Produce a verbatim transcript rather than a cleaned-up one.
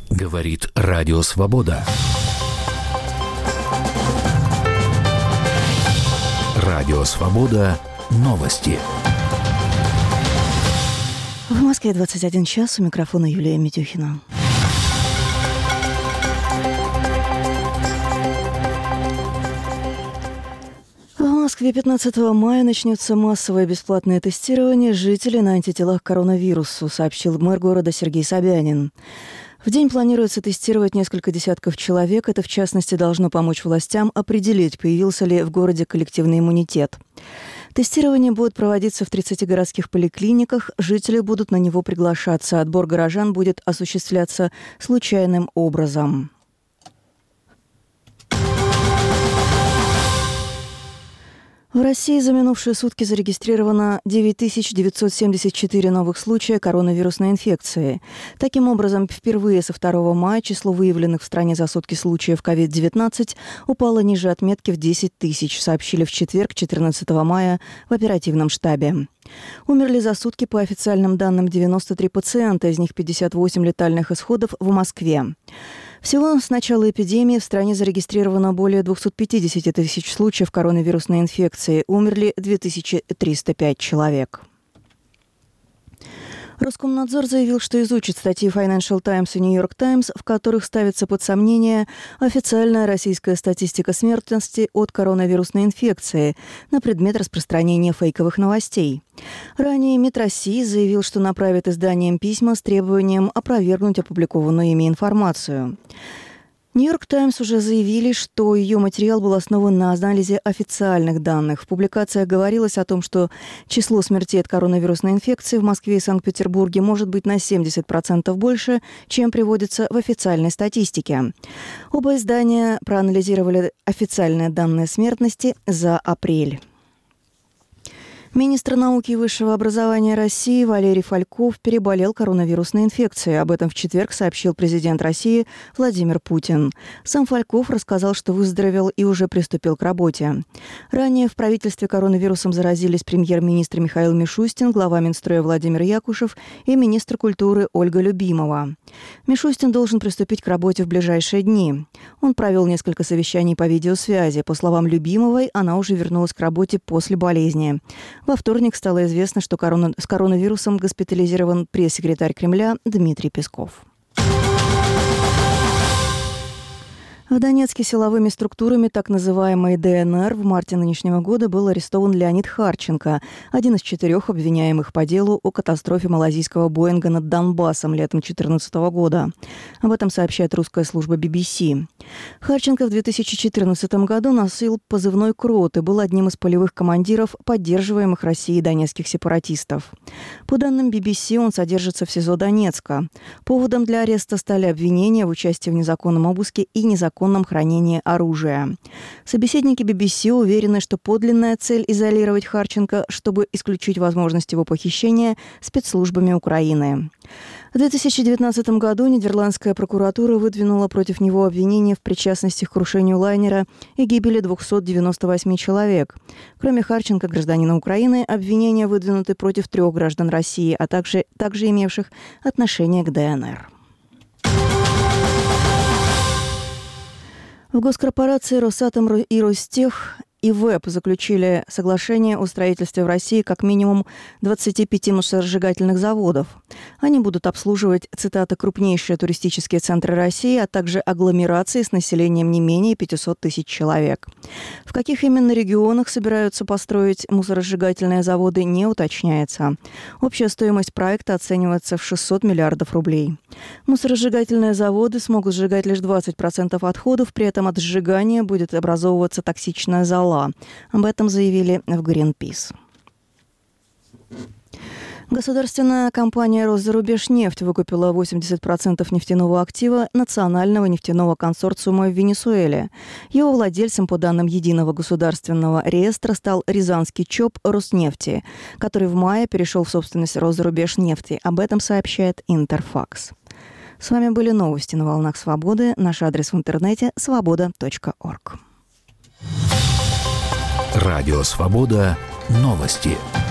Говорит Радио Свобода. Радио Свобода. Новости. В Москве двадцать один час. У микрофона Юлия Митюхина. В Москве пятнадцатого мая начнется массовое бесплатное тестирование жителей на антителах к коронавирусу, сообщил мэр города Сергей Собянин. В день планируется тестировать несколько десятков человек. Это, в частности, должно помочь властям определить, появился ли в городе коллективный иммунитет. Тестирование будет проводиться в тридцати городских поликлиниках. Жители будут на него приглашаться. Отбор горожан будет осуществляться случайным образом. В России за минувшие сутки зарегистрировано девять тысяч девятьсот семьдесят четыре новых случая коронавирусной инфекции. Таким образом, впервые со второго мая число выявленных в стране за сутки случаев ковид девятнадцать упало ниже отметки в десять тысяч, сообщили в четверг, четырнадцатого мая, в оперативном штабе. Умерли за сутки по официальным данным девяносто три пациента, из них пятьдесят восемь летальных исходов в Москве. Всего с начала эпидемии в стране зарегистрировано более двести пятьдесят тысяч случаев коронавирусной инфекции. Умерли две тысячи триста пять человек. Роскомнадзор заявил, что изучит статьи Financial Times и New York Times, в которых ставится под сомнение официальная российская статистика смертности от коронавирусной инфекции на предмет распространения фейковых новостей. Ранее МИД России заявил, что направит изданиям письма с требованием опровергнуть опубликованную ими информацию. Нью-Йорк Таймс уже заявили, что ее материал был основан на анализе официальных данных. В публикациях говорилось о том, что число смертей от коронавирусной инфекции в Москве и Санкт-Петербурге может быть на семьдесят процентов больше, чем приводится в официальной статистике. Оба издания проанализировали официальные данные смертности за апрель. Министр науки и высшего образования России Валерий Фальков переболел коронавирусной инфекцией. Об этом в четверг сообщил президент России Владимир Путин. Сам Фальков рассказал, что выздоровел и уже приступил к работе. Ранее в правительстве коронавирусом заразились премьер-министр Михаил Мишустин, глава Минстроя Владимир Якушев и министр культуры Ольга Любимова. Мишустин должен приступить к работе в ближайшие дни. Он провел несколько совещаний по видеосвязи. По словам Любимовой, она уже вернулась к работе после болезни. Во вторник стало известно, что корона... с коронавирусом госпитализирован пресс-секретарь Кремля Дмитрий Песков. В Донецке силовыми структурами так называемой ДНР в марте нынешнего года был арестован Леонид Харченко, один из четырех обвиняемых по делу о катастрофе малазийского Боинга над Донбассом летом две тысячи четырнадцатого года. Об этом сообщает русская служба би би си. Харченко в две тысячи четырнадцатом году носил позывной «Крот» и был одним из полевых командиров поддерживаемых Россией донецких сепаратистов. По данным би би си, он содержится в СИЗО Донецка. Поводом для ареста стали обвинения в участии в незаконном обыске и незаконном хранении оружия. Собеседники би би си уверены, что подлинная цель изолировать Харченко, чтобы исключить возможность его похищения спецслужбами Украины. В две тысячи девятнадцатом году нидерландская прокуратура выдвинула против него обвинения в причастности к крушению лайнера и гибели двухсот девяноста восьми человек. Кроме Харченко, гражданина Украины, обвинения выдвинуты против трех граждан России, а также, также имевших отношение к ДНР. В госкорпорации «Росатом» и «Ростех» и ВЭП заключили соглашение о строительстве в России как минимум двадцати пяти мусоросжигательных заводов. Они будут обслуживать, цитата, «крупнейшие туристические центры России, а также агломерации с населением не менее пятисот тысяч человек». В каких именно регионах собираются построить мусоросжигательные заводы, не уточняется. Общая стоимость проекта оценивается в шестьсот миллиардов рублей. Мусоросжигательные заводы смогут сжигать лишь двадцать процентов отходов, при этом от сжигания будет образовываться токсичная зола. Об этом заявили в Greenpeace. Государственная компания «Росзарубежнефть» выкупила восемьдесят процентов нефтяного актива национального нефтяного консорциума в Венесуэле. Его владельцем, по данным Единого государственного реестра, стал рязанский ЧОП «Роснефти», который в мае перешел в собственность «Росзарубежнефти». Об этом сообщает Интерфакс. С вами были новости на волнах Свободы. Наш адрес в интернете – свобода точка орг. Радио Свобода. Новости.